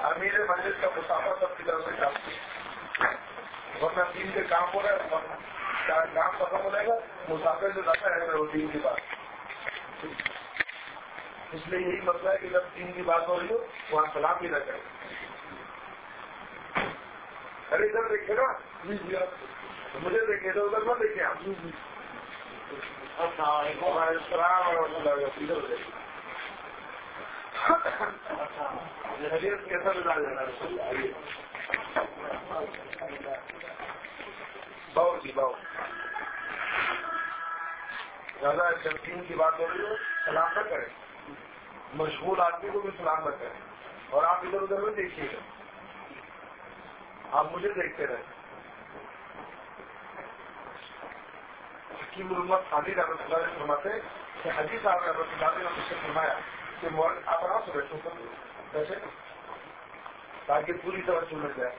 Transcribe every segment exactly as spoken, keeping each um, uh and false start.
امیر مجلس کا مسافر سب کی طرف سے کافی ورنہ دین کے کام ہو رہا ہے، کام ختم ہو جائے گا، مسافر جو جاتا ہے وہ دین کی بات. اس لیے یہی مسئلہ ہے کہ جب دین کی بات ہو رہی ہو وہاں سلام بھی نہ کریں. ارے ادھر دیکھے نا، مجھے دیکھے تو ادھر نہ دیکھیں آپ. السلام ورحمۃ اللہ وبرکاتہ. حدیث کیسا بتا دینا بہت جی بہت زیادہ جب دین کی بات ہو رہی ہو سلام نہ کریں، مشغول آدمی کو بھی سلام نہ کریں. اور آپ ادھر ادھر میں دیکھیے گا، آپ مجھے دیکھتے رہے. حکیم الامت خالی رحمۃ اللہ نے فرماتے کہ حجی صاحب رحمۃ اللہ نے مجھ سے فرمایا کہ آپ آرام سے بیٹھو ویسے تاکہ پوری طرح سن جائے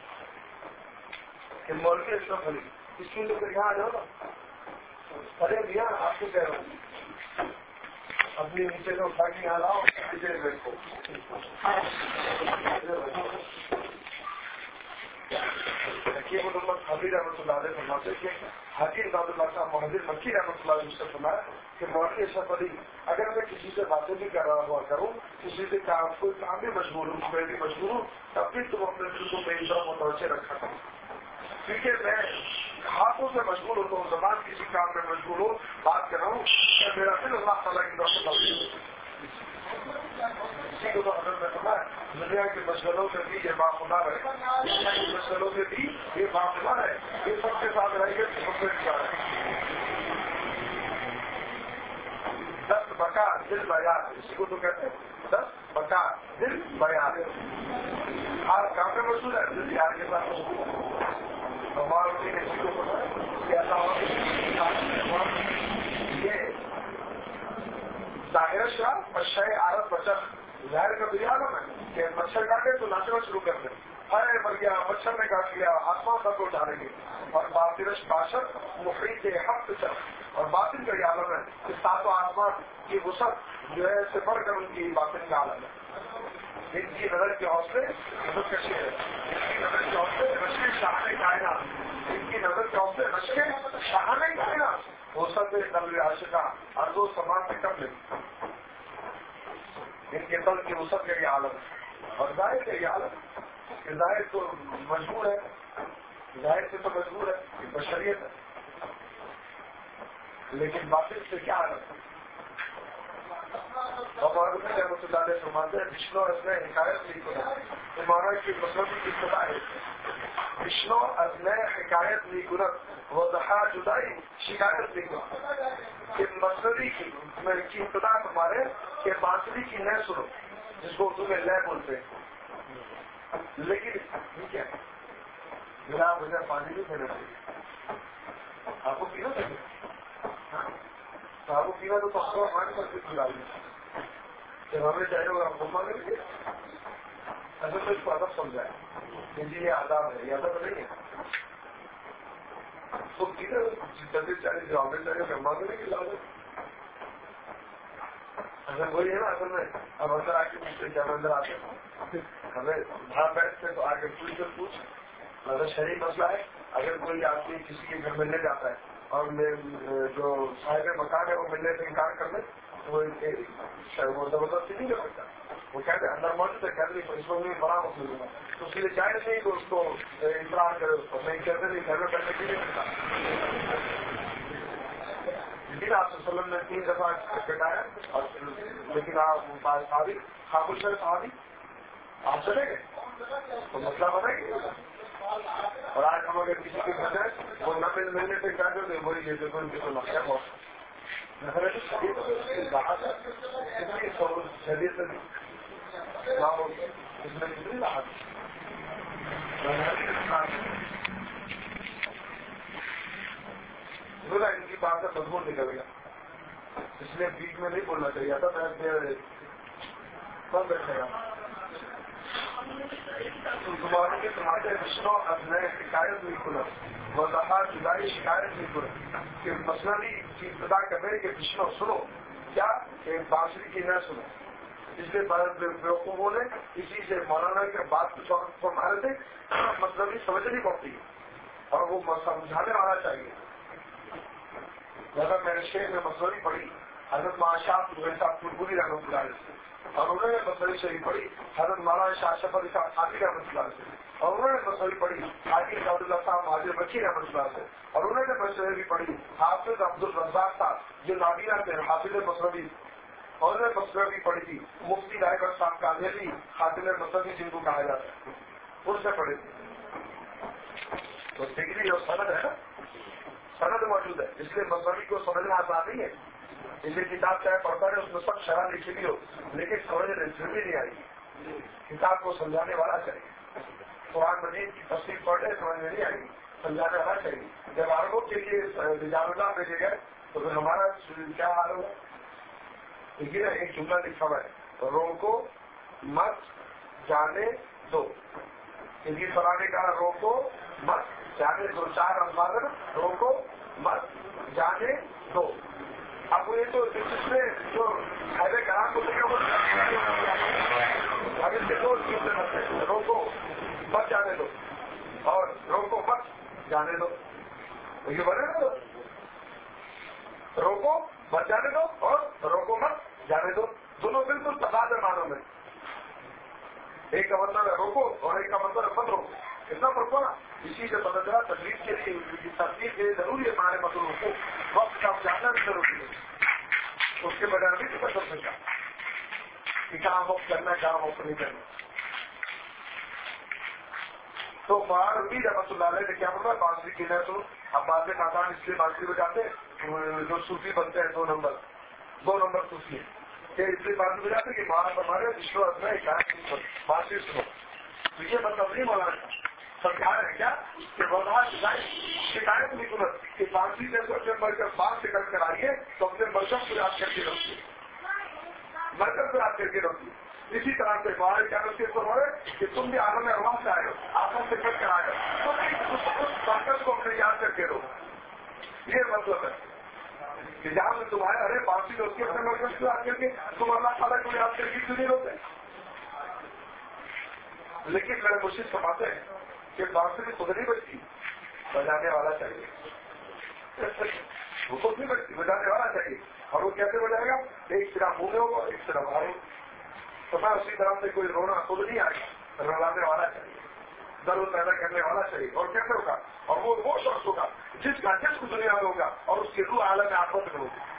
کہ مولوی اشرف علی اس کی لوگ یہاں آ جاؤ نا. ارے بھیا آپ کو کہہ رہا ہوں اپنی نیچے سے اٹھا کے یہاں لاؤ نیچے بیٹھو. حکیم الامت حبیب رحمۃ اللہ علیہ فرماتے کہ حاجی عباد اللہ صاحب محدث مکی رحمۃ اللہ علیہ سے فرمایا کہ مولوی اشرف علی اگر میں کسی سے باتیں بھی کر رہا ہوا کروں، کسی سے کام کوئی کام بھی مشغول ہوں، میں بھی مشغول ہوں، تب بھی تم اپنے دل کو بے شرم متوجہ رکھا کرو. کیونکہ میں ہاتھوں سے مشغول ہوتا ہوں، زبان کسی کام میں مشغول ہوں، بات کر رہا ہوں کہ میرا دل اللہ تعالیٰ کی طرف سے اسی کو تو اگر میں سنا ہے دنیا کے مشغلوں میں بھی یہ باخدا ہے، دنیا کے مشغلوں میں بھی یہ باخدا ہے، یہ سب کے ساتھ رہ گئے سب سے اچھا ہے. دس بکا دل بیان، اسی کو تو کہتے ہیں دس بکا دل بیان. ہر کام میں مشغول ہے، دل یار کے ساتھ مشغول ہے. ہمارے نے اسی کو پتا کہ ایسا یہ ظاہر شاہ پشائے عادت بچت ظاہر کا دیا نا میں کہ مچھر کاٹے تو ناچنا شروع کر دیں، ارے مر گیا مچھر نے کاٹ لیا، آسمان تک کو اٹھا لیں گے. اور باطرش باشد محیط حق چل، اور باطن کا یہ عالم ہے کہ سات و آسمان کی وسعت جو ہے سے بڑھ کر ان کی باطن کا عالم ہے. ان کی نظر کے حوصلے نظر کشی ہے، ان کی نظر کے حوصلے رشک شاہانہ کائنات، ان کی نظر کے حوصلے رشک شاہانہ کائنات وسعت قلب عاشقہ اور دو سمان سے کم نہیں. ان کے قلب کی وسعت کا یہ عالم ہے. اور ظاہر کا یہ عالم کہ ظاہر تو مجبور ہے، ظاہر سے تو مجبور ہے، یہ بشریت ہے، لیکن باطن سے کیا عالم ہے. اور رحمۃ اللہ علیہ فرماتے ہیں وشنو ازنے حکایت نہیں کرنا، تمہارا کی مطلب کی ابتدا ہے وشنو ازنے حکایت نہیں کرت وضحا جدائی شکایت نہیں کرنا کہ مصنوعی کی کی ابتدا تمہارے کہ بانسری کی نہ سنو، جس کو اردو میں لے بولتے ہیں. لیکن ٹھیک ہے بنا وجہ پانی نہیں دینا چاہیے. آپ کو پینا چاہیے، تو آپ کو پینا تو پانی پر کچھ ڈال دیں. جب ہمیں چاہیے ہوگا ہم گھوما لیں گے. اصل تو اس کو ادب سمجھائے کہ جی یہ آداب ہے، یہ ادب نہیں ہے. تو پینا جلدی چاہیے جو ہمیں چاہیے گھما لیں گے لا دیں. اگر وہی ہے نا اصل میں اب اندر آ کے پوچھتے جب اندر آتے ہمیں وہاں بیٹھتے تو آگے پوچھ کر پوچھ اگر شہری مسئلہ ہے. اگر کوئی آدمی کسی کے گھر ملنے جاتا ہے اور جو صاحب مکان ہے وہ ملنے سے انکار کر دے تو وہ زبردستی نہیں کر سکتا. وہ کہتے ہیں اندر موجود ہے، کہتے ہیں اس میں بھی بڑا مسئلہ ہوگا تو اس لیے چاہے نہیں کہ اس کو اطلاع کرے، اس کو نہیں کہتے نہیں گھر میں بیٹھنے کی نہیں ملتا. لیکن آپ وسلم نے تین دفعہ کٹایا اور لیکن آپ صحابی خاکل شر صحابی آپ چلے گئے تو مسئلہ بنے گا. اور آج ہم اگر کسی کے گھر جائیں وہ نہ ملنے سے کیا کرتے ہیں وہی لیتے ان کی تو مسئلہ بہت شدید راحت ہے. شدید سے اس میں کتنی راحت ان کی بات کا مضمون نکل گیا، اس لیے بیچ میں نہیں بولنا چاہیے تھا. میں کب بیٹھے گا تمہارے کے تمہارے وشنو اب نئے شکایت نہیں کھلا وضاحت جدائی شکایت نہیں کھلا کہ مسئلہ کی ابتدا کر رہے کہ وشنو سنو کیا کہ بانسری کی نہ سنو. اس لیے بیوقوفوں نے اسی سے مولانا کے بات فرما رہے تھے مطلب یہ سمجھنی پڑتی ہے اور وہ سمجھانے والا چاہیے. اگر میں نے شیخ میں مسئلہ پڑھی حضرت مہاشاہ صاحب پورپوری رحمۃ اللہ علیہ سے, اور انہوں نے مسئلہ شریف پڑھی حضرت مولانا شاہ شف علی صاحب خاطی رحمۃ اللہ سے, اور انہوں نے مسئلہ پڑھی حاجی عبداللہ صاحب مہاجر بچی رحمۃ اللہ سے, اور انہوں نے مسئلہ بھی پڑھی حافظ عبد الرزاق صاحب جو نابینا تھے حافظ مسلم, اور انہوں نے مسئلہ بھی پڑھی تھی مفتی رائے صاحب کامیابی خاتون مسلم جن کو کہا جاتا ہے, ان سے پڑھی تھی. تو ڈگری اور سند ہے نا, سند موجود ہے, اس لیے مسئلہ کو سمجھنا آسان نہیں ہے. اس لیے کتاب چاہے پڑھتا ہے اس میں سب شرح لکھی بھی ہو لیکن سمجھنے پھر بھی نہیں آئی. کتاب کو سمجھانے والا چاہیے. قرآن مجید کی تفسیر پڑھنے سمجھ میں نہیں آئی, سمجھانے والا چاہیے. جب عربوں کے لیے رجال اللہ بھیجے گئے تو پھر ہمارا کیا حال ہوگا. یہ ایک جملہ لکھا ہوا ہے روکو مت جانے دو, ان کی فلانے کا روکو مت جانے دو, چار الفاظ روکو مت جانے دو. اب یہ تو جس میں جو خیر کرام کو لے اب اس کے دو چیزیں بنتے روکو مت جانے دو اور روکو مت جانے دو. یہ بنے نا روکو مت جانے دو اور روکو مت جانے دو, دونوں بالکل تضاد معنوں میں. ایک کا مطلب ہے روکو اور ایک کا مطلب ہے مت روکو. اتنا فرق ہو نا, اسی سے پتہ چلا تکلیف کے لیے تکلیف کے لیے ضروری ہے ہمارے مطلب کو وقت کا جاننا بھی ضروری ہے. اس کے بغیر بھی تو سب سکتا کہ کہاں وقت کرنا ہے کہاں وقت نہیں کرنا. تو مہاروی رحمۃ اللہ علیہ نے کیا بولا بانسری کی نہ سنو. اب بعد میں خاندان اس لیے بانسری بجاتے جو صوفی بنتے ہیں دو نمبر دو نمبر صوفی ہے کہ اس لیے بانسری بجاتے کہ مہار ہمارے وشو میں بانسری سنو. تو یہ مطلب نہیں مولانا سمجھا رہے کیا کہ وضاح شکایت نہیں سنت کہ بانسری جیسے اپنے مرکز بات سے کر کر آئیے تو اپنے مرکز کو یاد کر کے رکھیے, مرکز کو یاد کر کے رکھیے. اسی طرح سے ہمارے کیا کرتے ہیں کہ تم بھی عالم ارواح سے آئے ہو, آسم سے کٹ کر آئے ہو تو اس مرکز کو اپنے یاد کر کے رہو. یہ مطلب ہے کہ جہاں سے تمہارے ارے بانسری جو اس کے اپنے مرکز کو یاد کر کے تم اللہ تعالیٰ کو یاد کر کے کیوں نہیں روتے. لیکن میرے مرشد فرماتے ہیں کہ بانسری خود نہیں بچتی, بجانے والا چاہیے. وہ خود نہیں بچتی, بجانے والا چاہیے. اور وہ کیسے بجائے گا, ایک طرح منہ میں ہوگا ایک طرح باہر. تو میں اسی طرح سے کوئی رونا خود نہیں آئے گا, رلانے والا چاہیے, درد پیدا کرنے والا چاہیے. اور کیسے ہوگا, اور وہ وہ شخص ہوگا جس کا جسم دنیا میں ہوگا اور اس کی روح عالم میں آفت میں ہوگی.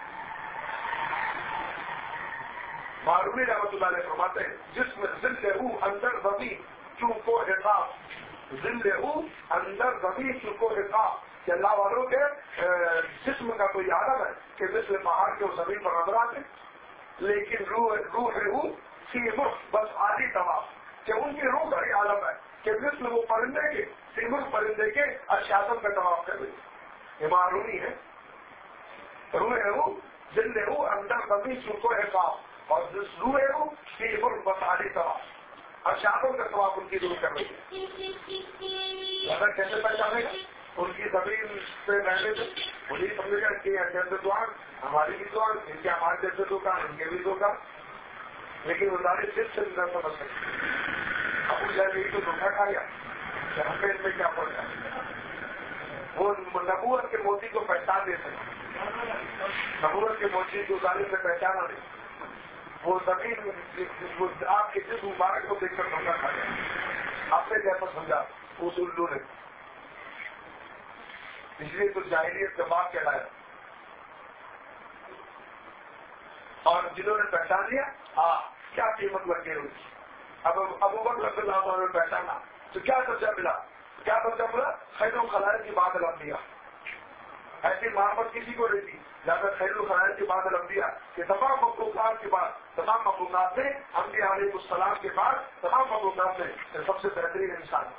معروی رحمۃ اللہ علیہ فرماتے ہیں جس میں ذل روح اندر زمین چوں کو حساب, ذل روح اندر زمین چوں کو حساب, کہ اللہ والوں کے جسم کا کوئی عالم ہے کہ مثل پہاڑ کے زمین پر نظر آتے, لیکن روح روح روح سی ملک بس آدھی تمام, کہ ان کی روح کا ہی عالم ہے کہ مثل وہ پرندے کے سیمر پرندے کے اشیاسم کا تمام کر رہی. یہ معروی ہے روح روح ذل روح اندر زمین چوں کو حساب, اور جس روح روح سی ملک بس آدھی تمام اشیاسم کا تمام ان کی دور کر رہی ہے. اگر کیسے پہچانے گا ان کی زمین سے رہنے سے وہی سمجھے گا کہ جیسے دکان ہماری بھی دکان, ان کے ہمارے جیسے دکان ان کے بھی دکان. لیکن وہ سارے صرف سے نہ سمجھ سکتے. اب وہ جائے یہی تو دھوکھا کھا گیا کہ ہمیں ان میں کیا پڑ جائے. وہ نبوت کے موتی کو پہچان دے سکتے, نبوت کے موتی کو ظالم سے پہچانا دے. وہ زمین آپ کے جس مبارک کو دیکھ کر دھوکھا کھا گیا. آپ نے کیسا سمجھا اس اردو نے, اس لیے تو جاہلیت کا باپ کہلایا. اور جنہوں نے پہچان لیا ہاں کیا قیمت لگ گئی ہوگی. اب ابو بکر رضی اللہ عنہ نے پہچانا تو کیا درجہ ملا, کیا درجہ ملا خیر و خلائق کی بات الانبیاء. ایسی محبت کسی کو نہیں تھی زیادہ خیر و خلائق کی بات الانبیاء کہ تمام مخلوقات کے بعد, تمام مخلوقات میں انبیاء علیہ السلام کے بعد تمام مخلوقات میں سب سے بہترین انسان.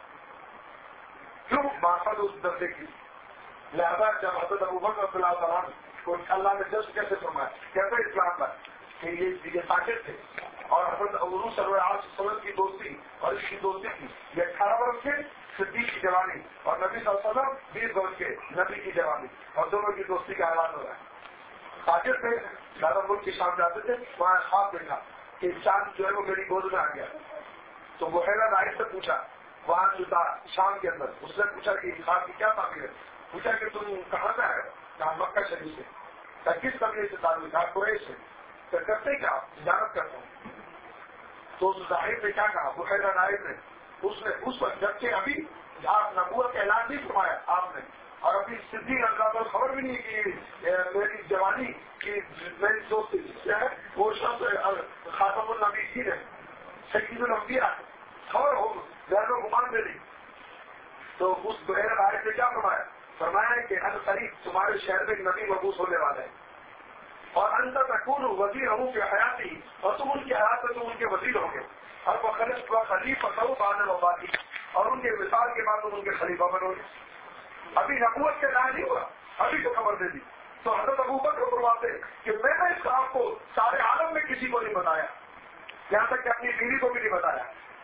کیوں محبت اس درجے کی. لہذا جب حضرت ابو بکر رضی اللہ تعالیٰ کو اللہ نے جذب کیسے فرمایا, کیسے اسلام پر کہ یہ طاقت تھے, اور حضرت ابو صلی اللہ علیہ وسلم کی دوستی اور اس کی دوستی کی یہ اٹھارہ برس کے صدیق کی جوانی, اور نبی صلی اللہ علیہ وسلم بیس برس کے نبی کی جوانی, اور دونوں کی دوستی کا اعلان ہو رہا ہے. طاقت تھے زیادہ ملک کی شام جاتے تھے, وہاں خواب دیکھا کہ چاند جو ہے وہ میری گود میں آ گیا. تو بحیرہ راہب سے پوچھا وہاں جو تھا شام کے اندر, اس نے پوچھا کہ انسان کی کیا تعبیر ہے. پوچھا کہ تم کہاں سے آئے؟ کہا مکہ شریف سے. کہا کس قبیلے سے تعلق؟ کہا قریش سے. کہ کرتے کیا؟ تجارت کرتا ہوں. تو اس ظاہر نے کیا کہا بحیرہ راہب نے؟ اس نے اس وقت جبکہ ابھی آپ نبوت کا اعلان نہیں فرمایا آپ نے, اور ابھی صدیق اللہ کو خبر بھی نہیں کہ میری جوانی کی میری دوست ہے وہ شخص خاتم النبیین ہے, سید الانبیاء, خبر ہو غیر و گمان میں نہیں. تو اس بحیرہ راہب نے کیا فرمایا؟ فرمایا کہ ان قریب تمہارے شہر میں نبی مبعوث ہونے والا ہے, اور اندر تکون وزیر ہوں کہ حیاتی, اور تم ان کی حیات میں تم ان کے وزیر ہوں گے, اور وہ خلیفہ خلیفہ کرو بعد وفاتی, اور ان کے وصال کے بعد تم ان کے خلیفہ بنو گے. ابھی نبوت کے نام نہیں ہوا, ابھی تو خبر دے دی. تو حضرت ابوبکر فرماتے کہ میں نے اس کام کو سارے عالم میں کسی کو نہیں بتایا, یہاں تک کہ اپنی بیوی کو بھی نہیں بتایا.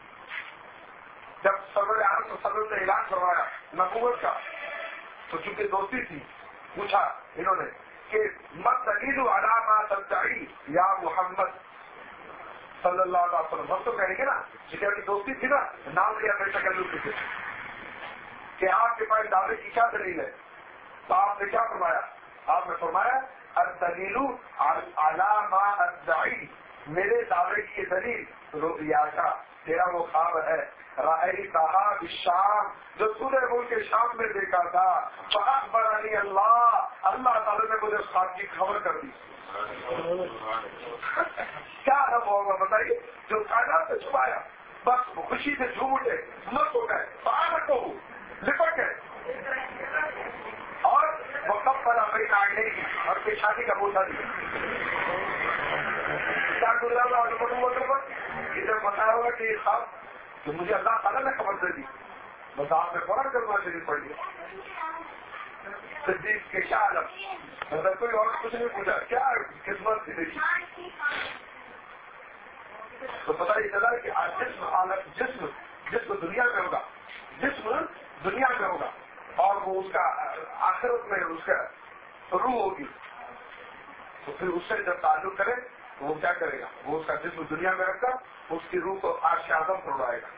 جب سرور عالم صلی اللہ علیہ وسلم نے اعلان کروایا نبوت کا, تو چونکہ دوستی تھی, پوچھا انہوں نے کہ مت دلیل علامہ تدعی یا محمد صلی اللہ علیہ وسلم. ہم تو کہیں گے نا جتنے کی دوستی تھی نا, نام لیا میرے تکلف سے کہ آپ کے پاس دعوے کی کیا دلیل ہے. تو آپ نے کیا فرمایا؟ آپ نے فرمایا الدلیل علامہ ادعی, میرے دعوے کی دلیل رؤیا کا, تیرا وہ خواب ہے رائے کہا شام جو تو نے ملک کے شام میں دیکھا تھا. فاخبرنی اللہ, اللہ تعالی نے مجھے اس خواب کی خبر کر دی. کیا رب ہوگا بتائیے؟ جو کائنات سے چھپایا, بس وہ خوشی سے جھوم اٹھے, مت ہو گئے, باہر کو لپٹ گئے, اور وہ کب پڑا میری آگے گی اور پھر شادی کا بوجھا دیا. کیا گزرا تھا ادھر بتایا ہوگا کہ یہ خواب تو مجھے اللہ تعالیٰ نے خبر دے دی, بس آپ نے فوراً کرنا شریف پڑ گیا. صدیق کے کیا عالم, مطلب کوئی اور کچھ نہیں پوچھا, کیا قسمت تھی دیکھی. تو پتہ یہ چلا کہ جسم عالم جسم جسم دنیا میں ہوگا, جسم دنیا میں ہوگا, اور وہ اس کا آخرت میں اس کا روح ہوگی. تو پھر اس سے جب تعلق کرے تو وہ کیا کرے گا؟ وہ اس کا جسم دنیا میں رکھ کر اس کی روح کو عرش اعظم پر اڑائے گا.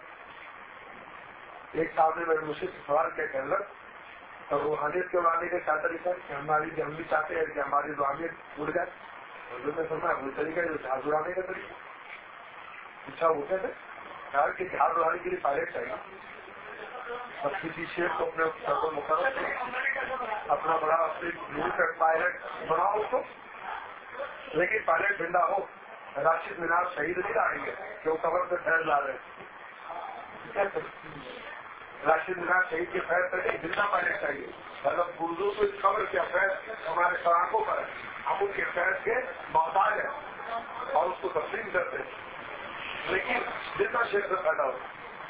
ایک صاحب نے میرے مجھ سے سوال کیا کہ حضرت اور روحانیت کے اڑانے کا کیا طریقہ ہے کہ ہماری ہم بھی چاہتے ہیں کہ ہماری روحانیت اڑ جائے. حضرت نے فرمایا وہ طریقہ ہے جہاز اڑانے کا طریقہ. اچھا وہ کہتے ہیں کہ جہاز اڑانے کے لیے پائلٹ چاہیے. اب کسی شیخ کو اپنے سر کو مقرر کرو, اپنا بڑا اپنے ملک کا پائلٹ بناؤ اس کو, لیکن پائلٹ زندہ ہو. راشد مینار شہید نہیں آئیں گے کہ وہ قبر سے فیض لا رہے ہیں. راشد مینار شہید کے فیض سے زندہ پائلٹ چاہیے. مطلب اردو کو اس قبر کیا فیض ہمارے سراخوں پر ہے, ہم ان کے فیض کے محتاج ہیں اور اس کو تسلیم کرتے ہیں, لیکن جتنا شیخ سے پیدا ہو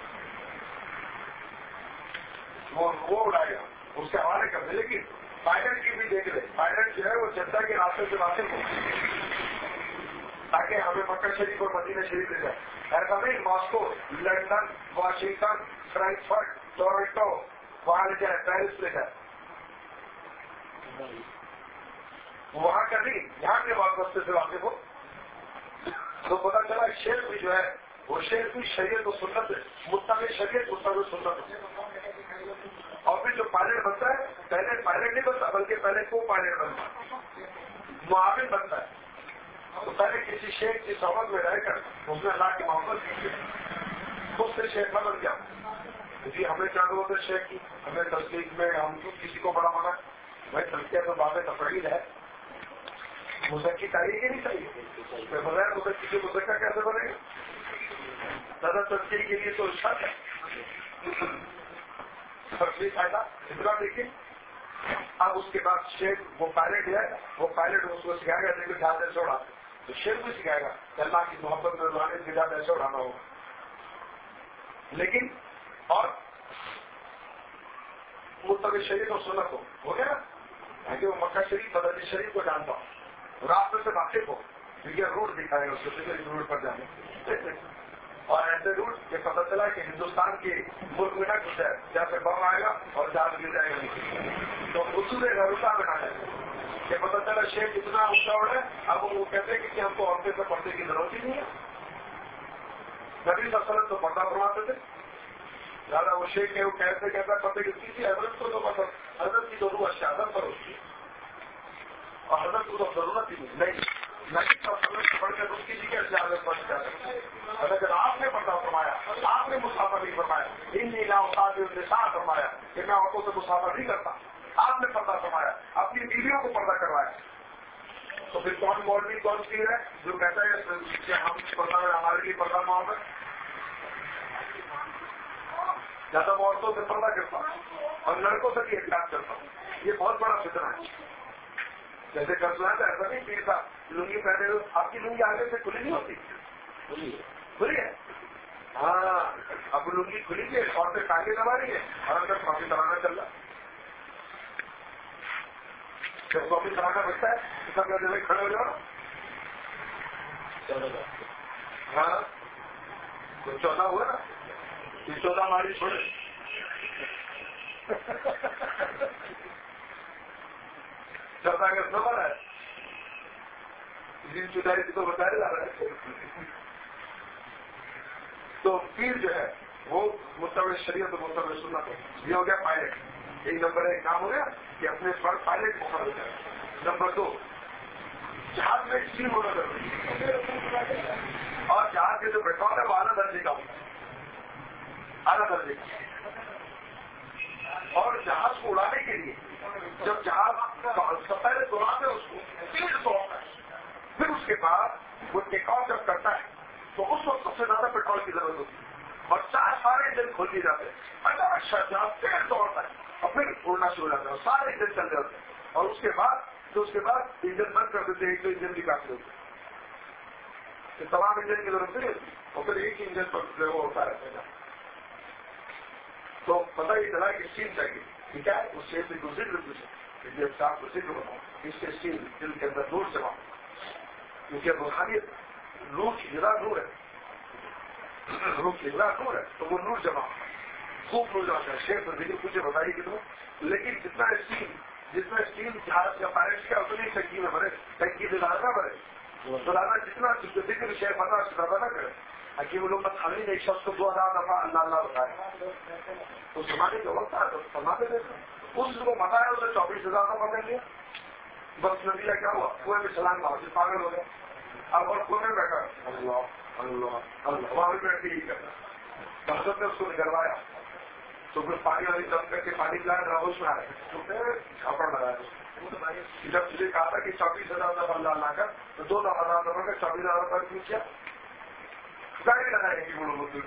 وہ وہ اڑائے گا, اس کے حوالے کر دے. لیکن پائلٹ کی بھی دیکھ لے, پائلٹ جو ہے وہ جدہ کے راستے سے واقف ہو تاکہ ہمیں مکہ شریف اور مدینہ شریف لے جائے. ایسا نہیں Moscow, London, Washington, Frankfurt, Toronto وہاں لے جائے, پیرس لے جائے, وہاں کا نہیں یہاں کے واسطے سے واقف ہو. تو پتا چلا شیخ بھی جو ہے وہ شیخ بھی شریعت و سنت ہے, متبع شریعت متبع سنت ہے. اور پھر جو پائلٹ بنتا ہے پہلے پائلٹ نہیں بنتا بلکہ پہلے کو پائلٹ بنتا ہے, معاون بنتا ہے. تو پہلے کسی شیخ کی صحبت میں رہ کر اس نے اللہ کی محبت کی, خود سے شیخ نہ بن گیا. جی ہمیں کیا ضرورت ہے شیخ کی, ہمیں تصدیق میں ہم کسی کو بڑا مانا. بھائی تلقیہ تو باب تفریح ہے, مذکی تاریخ ہی نہیں چاہیے. بغیر مذکی کے مذکر کیسے بنے گا؟ زیادہ تصدیق کے لیے تو شرط ہے تصدیق فائدہ اتنا. دیکھیے اب اس کے بعد شیخ وہ پائلٹ ہے, وہ پائلٹ اس کو سکھائے گا لیکن جہاز ایسے اڑاتے, تو شیخ بھی سکھائے گا کہ اللہ کی محبت میں اڑانے کے جہاز ایسے اڑانا ہوگا. لیکن اور متبع شریف اور سنت ہو ہو گیا نا, کہ وہ مکہ شریف بدر شریف کو جانتا ہوں, راستے سے واقف ہو, کیونکہ روٹ دکھائے گا اس کو روٹ پر جانے. اور ایسے روٹ کہ پتہ چلا کہ ہندوستان کے ملک میں نہ گھس جائے, جیسے بم آئے گا اور جہاز گر جائے گا, تو اصول غروطہ بنا جائے. یہ پتہ چلا شیخ اتنا اونچا اڑا اب وہ کہتے ہیں کہ ہم کو عورتیں سے پردے کی ضرورت ہی نہیں ہے. نبی صلی اللہ علیہ وسلم تو پردہ فرماتے تھے. زیادہ وہ شیخ ہے وہ کہتے کہتا پردے کی تھی حضرت کو تو مطلب حضرت کی تو روح شہادت پر ہوتی ہے اور حضرت کو تو ضرورت ہی نہیں. نبی صلی اللہ علیہ وسلم پڑھ کر اس کی جی کے شہادت پر جاتے. اگر آپ نے پردہ فرمایا آپ نے مسافر نہیں فرمایا ان النساء فرمایا کہ میں عورتوں سے مسافر نہیں کرتا. آپ نے پردہ فرمایا اپنی بیویوں کو پردہ کروایا. تو پھر کون مولوی کون سی ہے جو کہتا ہے کہ ہم پردہ ہمارے لیے پردہ معاف ہے. زیادہ میں عورتوں سے پردہ کرتا ہوں اور لڑکوں سے بھی احتیاط کرتا ہوں. یہ بہت بڑا فتنہ ہے. جیسے کرنا ہے ایسا نہیں پیر تھا لنگی پہنے ہوئے آپ کی لنگی آگے سے کھلی نہیں ہوتی کھلی ہے. ہاں اب لنگی کھلی ہے اور پھر ٹانگے دبا رہی ہے اور اندر کافی دبانا چل رہا ہے. جب کافی دبانا بچتا ہے تو سب جگہ کھڑے ہو جاؤ. ہاں تو چودہ ہوا نا یہ چودہ ہماری چھوڑے چودہ اگست نمبر ہے دن چودائی کو بتایا جا رہا ہے. تو پیر جو ہے وہ مستوی شریعت اور مستوی سنت ہے. یہ ہو گیا پائلٹ. ایک نمبر ایک کام ہو گیا کہ اپنے پر پائلٹ مقرر ہو جائے. نمبر دو جہاز میں اسٹیم ہونا ضروری ہے اور جہاز کے جو پیٹرول ہے وہ اعلیٰ درجے کا ہوتا اعلیٰ درجے کا. اور جہاز کو اڑانے کے لیے جب جہاز پہلے دوڑاتے اس کو تین سو پھر اس کے بعد وہ ٹیک آف جب کرتا ہے تو اس وقت سب سے زیادہ پیٹرول کی ضرورت ہوتی ہے اور چار سارے انجن کھول دیے جاتے ہیں. اچھا جہاز تیز دوڑتا ہے اور پھر اڑنا شروع ہو جاتا ہے سارے انجن چل رہے ہوتے ہیں اور اس کے بعد تو اس کے بعد انجن بند کر دیتے ہیں. ایک تو انجن بھی کافی ہوتے ہیں تمام انجن کی ضرورت نہیں ہوتی اور پھر ایک ہی انجن پر جو وہ ہوتا رہتا ہے. تو پتہ یہ چلا کہ اسٹیم چاہیے ٹھیک ہے. اس سے ذکر پوچھے جب صاحب کو ذکر بناؤ اس سے اسٹیم دل کے اندر نور جمع کیونکہ روحانیت روح کی جگہ نور ہے روح کی جگہ نور ہے تو وہ نور جمع خوب نور جمع ہے. شیخ تو ذکر پوچھے بتائیے کہ تم لیکن جتنا اسٹیم جتنا اسٹیم جہاز یا پائلٹ کیا اتنی ٹنکی میں بھرے ٹنکی دلانا نہ بھرے دلانا جتنا ذکر شیخ بتا زیادہ نہ کرے. حکیم لوگ بس خالی ایک شخص کو دو ہزار دفعہ اللہ اللہ بتائے تو زمانے کا وقت ہے تو سماتے دیکھا اس کو بتایا اسے چوبیس ہزار دفعہ کر لیا. بس نتیجہ کیا ہوا کنویں میں چلان مار پاگل ہو گیا. اب اور کنویں میں بیٹھا اللہ اللہ اللہ وہاں بھی بیٹھ کے ہی کرنا حضرت نے اس کو نکلوایا تو پھر پانی والی دم کر کے پانی پلایا راہوش میں آ رہے تو پھر کھپڑ لگایا. جب تجھے کہا تھا کہ چوبیس ہزار دفعہ اللہ اللہ کر تو دو ہزار دفعہ کر چوبیس ہزار دفعہ کیوں کیا گاڑی لگائے گی بولو مزدور.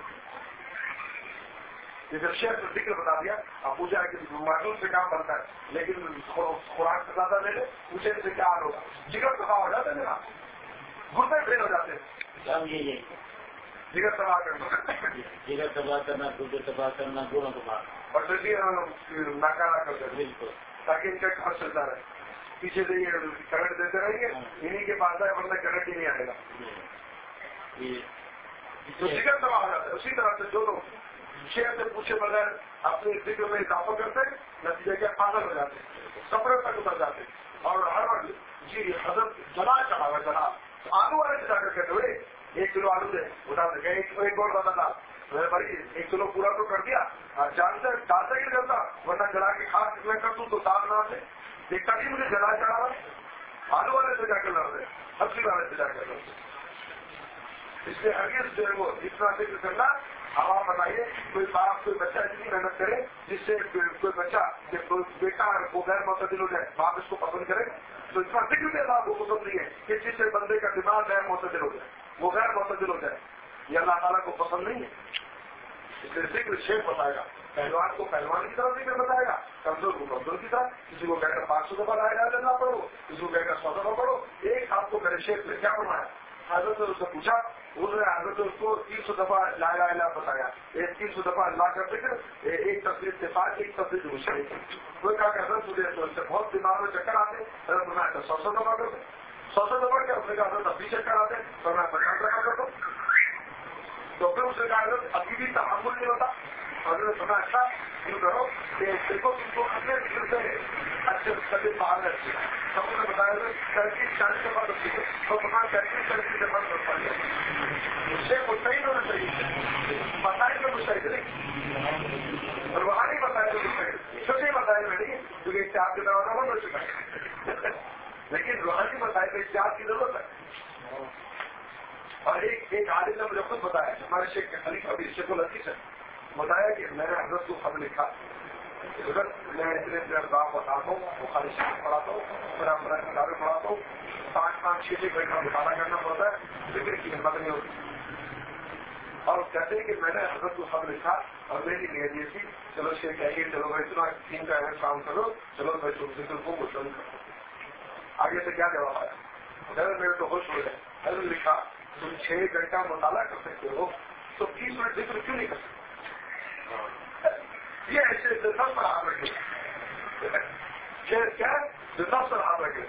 جیسے شہر کو ذکر بتا دیا اب پوچھا کہ معلوم سے کام بنتا ہے لیکن خوراک سے زیادہ لے لے پوچھے سے کیا حال ہوگا. جگر تباہ ہو جاتے ہیں نا گردے فیل ہو جاتے ہیں. جگر تباہ کرنا جگر تباہ کرنا گردے تباہ کرنا دونوں تباہ اور پھر ناکارہ کرتے ہیں بالکل تاکہ ان کا خرچ چلتا رہے. پیچھے سے یہ کرنٹ دیتے رہیں گے انہیں کے پاس ہے ورنہ کرنٹ ہی نہیں آئے گا. تو جگر تباہ ہو جاتا ہے. اسی طرح سے جو لوگ شہر سے پوچھے بغیر اپنے ذکر میں اضافہ کرتے ہیں نتیجے کیا پاگل ہو جاتے ہیں سفر تک اتر جاتے ہیں اور ہر وقت جی حضرت جلا چڑھا ہوا جلا آلو والے سے جا کر کہتے ہوئے ایک کلو آلو دے اٹھا سکے ایک اور بتا تھا بھائی ایک کلو پورا تو کر دیا جانتے ڈالتا ہی کرتا ورنہ جلا کے کھاد میں کر دوں تو ساتھ نہ آتے دیکھتا کہ مجھے جلا چڑھا ہوا آلو والے سے جا کر لڑتے سبزی والے سے جا کر لڑتے. اس لیے ہرگز جو ہے وہ اتنا ذکر کرنا. اب آپ بتائیے کوئی باپ کوئی بچہ اتنی محنت کرے جس سے کوئی بچہ بیٹا وہ غیر معتدل ہو جائے باپ اس کو پسند کرے تو اتنا ذکر بھی اللہ کو پسند نہیں ہے کہ جس سے بندے کا دماغ غیر معتدل ہو جائے وہ غیر معتدل ہو جائے یہ اللہ تعالیٰ کو پسند نہیں ہے. اس لیے ذکر شیخ بتائے گا پہلوان کو پہلوان کی طرف ذکر بتائے گا کمزور کو کمزور کی طرح. کسی کو کہہ کر پانچ سو دفعہ لا الہ الا اللہ پڑھو کسی کو کہہ کر سو دفعہ پڑھو. ایک آپ کو کرے شیخ نے کیا بنایا حضرت نے اس سے پوچھا انہوں نے حضرت اس کو تین سو دفعہ لا الہ الا اللہ بتایا. ایک تین سو دفعہ اللہ کا ذکر ایک تصویر اتفاق ایک تصویر مشرک. کوئی کہا کہ حضرت تجھے تو اس سے بہت دماغ میں چکر آتے حضرت میں تو سو سو دفعہ کرتے سو سو دفعہ کیا اس نے کہا حضرت ابھی چکر آتے تو میں پچاس دفعہ کرتا ہوں. تو پھر اسے کہا ابھی بھی تحمل نہیں ہوتا. حضرت سنا اچھا کیوں کرو کہ دیکھو تم کو اپنے ذکر سے اچھے کبھی باہر رہتی ہے. سب نے بتایا تھا تینتیس چالیس سے بات ہوتی ہے تو وہاں تینتیس چالیس سے بند ہوتا ہے. اس سے مستحد ہونا چاہیے. مسائل میں مستحد نہیں اور وہاں نہیں مسائل میں مستحد چھوٹے مسائل میں نہیں کیونکہ اشتہار کا دروازہ بند ہو چکا ہے. لیکن روحانی مسائل میں اشتہار کی ضرورت ہے. اور ایک ایک عالم نے مجھے خود بتایا ہمارے شیخ خلیفہ ابھی شیخ العزیز ہے بتایا کہ میں نے حضرت کو خط لکھا حضرت میں اتنے دیر باب بتاتا ہوں بخاری شریف پڑھاتا ہوں پھر اپنا کتابیں پڑھاتا ہوں پانچ پانچ چھ چھ گھنٹہ مطالعہ کرنا پڑتا ہے فکر کی ہمت نہیں ہوتی. اور کہتے ہیں کہ میں نے حضرت کو خط لکھا اور میری نیت یہ تھی چلو شیخ کہیے چلو بھائی اتنا تین کا اہم کام کرو چلو میں تم ذکر کو مسلم کرو. آگے سے کیا جواب آیا حضرت میرے تو خوش ہو گئے. حضرت لکھا تم چھ گھنٹہ مطالعہ کر سکتے ہو تو تیس منٹ ذکر کیوں نہیں کر سکتے. یہ ایسے دس پر آپ رکھے شیر کیا دس پر آپ رکھے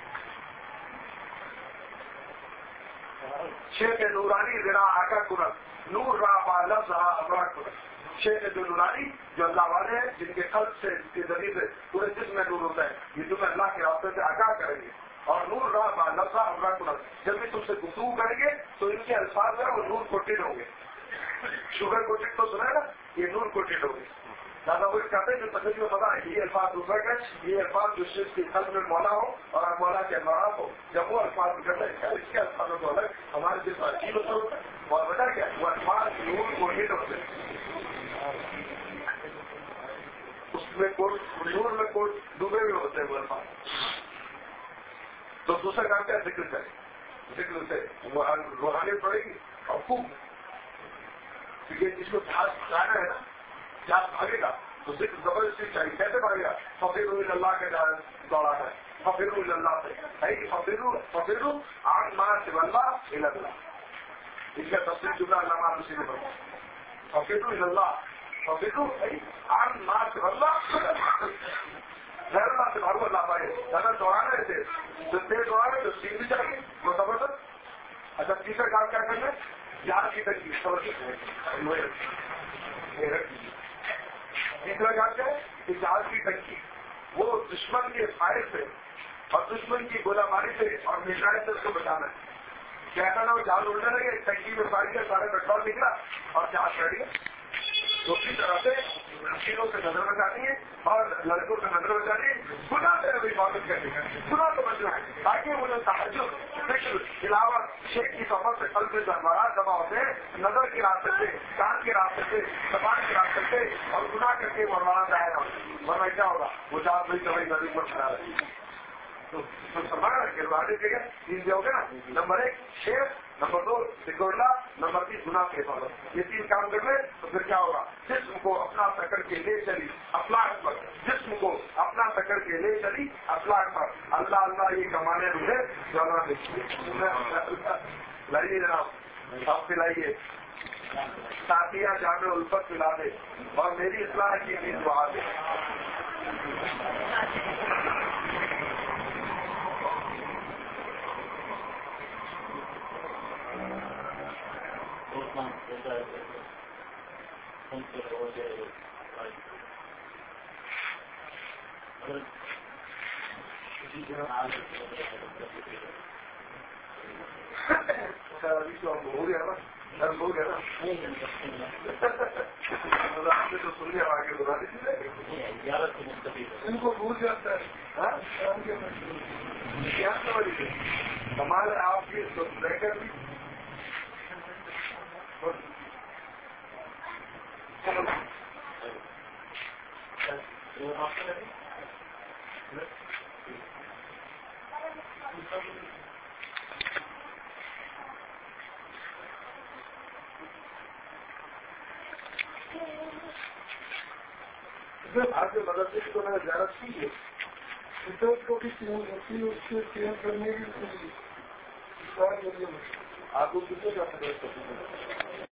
شیر کے نورانی ذرا آکا کنت نور را لفظ رہا ابراک کنت. شیر جو نورانی جو اللہ والے ہیں جن کے قلب سے جس کے ذریعے سے پورے جسم میں نور ہوتا ہے یہ تمہیں اللہ کے راستے سے آگاہ کریں گے. اور نور را لفظ ابراک کنت جب بھی تم سے گفتگو کریں گے تو ان کے الفاظ ہیں وہ نور کوٹڈ ہوں گے. شوگر کوٹڈ تو سنا ہے نا یہ نور کوٹڈ ہوں گے. دادا وہ کہتے ہیں جو تقریب میں پتا ہے یہ الفاظ دوسرا ہے یہ الفاظ جو شیخ کے قلب میں مولا ہو اور مولا کے مراد ہو جب وہ الفاظ کرتے ہیں اس کے الفاظوں کو الگ ہمارے دل پر عجیب ہوتا ہے اور وجہ کیا وہ الفاظ نور کوٹڈ ہوتے ہیں اس میں کوٹ نور میں کوٹ ڈوبے ہوئے ہوتے ہیں وہ الفاظ. تو دوسرا کام کیا ذکر کرے ذکر سے روحانی پڑے گی اور خوب کیونکہ جس کو جانا ہے نا جہاز بھاگے گا تو ذکر زبردستی چاہیے. کیسے بھاگے گا فقیر اللہ کے دوڑا ہے فقیر اللہ سے ہے کہ فقیر فقیر آٹھ ماہ سے اللہ اللہ اس کا تفصیل جملہ علامہ اسی نے بنا فقیر اللہ فقیر آٹھ ماہ سے اللہ غیر اللہ سے بھاگو اللہ پائے اگر دوڑانا ہے تو تیز دوڑانا تو سیدھ بھی چاہیے وہ زبردست. اچھا تیسرا کام کیا کرنا ہے جہاز کی تکلیف تیسرا کام کیا ہے کہ جہاز کی ٹنکی وہ دشمن کے فائر سے اور دشمن کی گولہ ماری سے اور میزائل سے اس کو بچانا ہے. کہتا نا وہ جہاز اڑنے لگے ٹنکی میں فائر کیا سارا پیٹرول نکلا اور جہاز بیٹھ گیا. تو اسی طرح سے حسینوں سے نظر بچانی ہے اور لڑکوں سے نظر بچانی ہے. گناہ سے بھی عبادت کرنی ہے گناہ تو بچنا ہے تاکہ مجھے تحجد فکر تلاوت شیخ کی سفر سے قلب میں دربارات جمع ہوتے ہیں نظر کے راستے سے کان کے راستے سے زبان کے راستے سے اور گناہ کر کے مروانا چاہے گا ورنہ کیا ہوگا وہ چار بھائی کبھی نظر پر کھڑا رہے گی. تو سمجھا گروادی کے تین جو ہوگا نا نمبر ایک شیخ نمبر دو سکورلا نمبر تین گناہ کے حفاظت. یہ تین کام کر لیں تو پھر کیا ہوگا جسم کو اپنا پکڑ کے لے چلی افلاق پر جسم کو اپنا پکڑ کے لے چلی افلاق پر اللہ اللہ یہ کمانے مجھے جانا دیکھیے لائیے جناب آپ پلائیے ساتھیاں جامع الفت پلا دے اور میری اصلاح کی بھی دعا دے. ہو گیا نا درد ہو گیا نا تو سن لیا آگے بنا دیجیے ان کو بھول جاتا ہے کیا سمجھ ہمارے آپ کی رہ کر بھی آپ کے مدرسے کی تو میں نے زیارت کی ہے کو بھی ہوتی ہے اس سے چین کرنے کی آپ کو کتنے کا